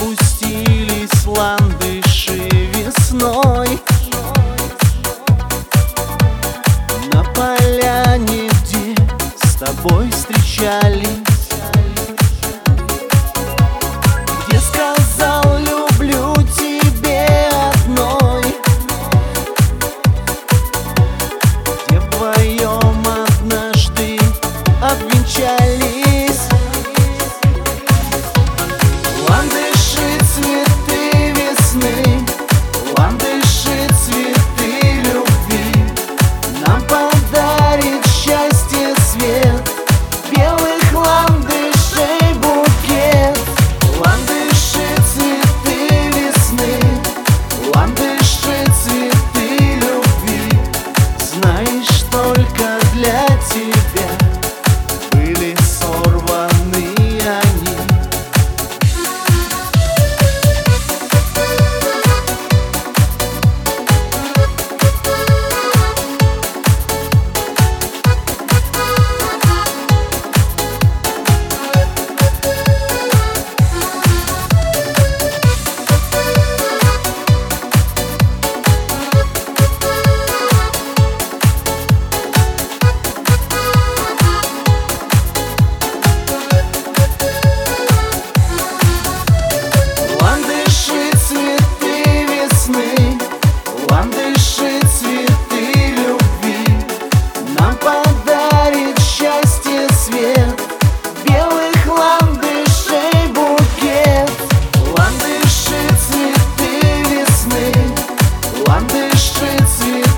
Распустились ландыши весной на поляне, где с тобой встречались, где сказал люблю тебе одной, где вдвоем однажды обвенчались. Ландыши, цветы весны, ландыши, цветы любви, нам подарит счастье свет белых ландышей букет. Ландыши, цветы весны, ландыши, цветы любви, знаешь, только для тебя были сорваны они. Ландыши, цветы любви, нам подарит счастье свет белых ландышей букет. Ландыши, цветы весны, ландыши, цветы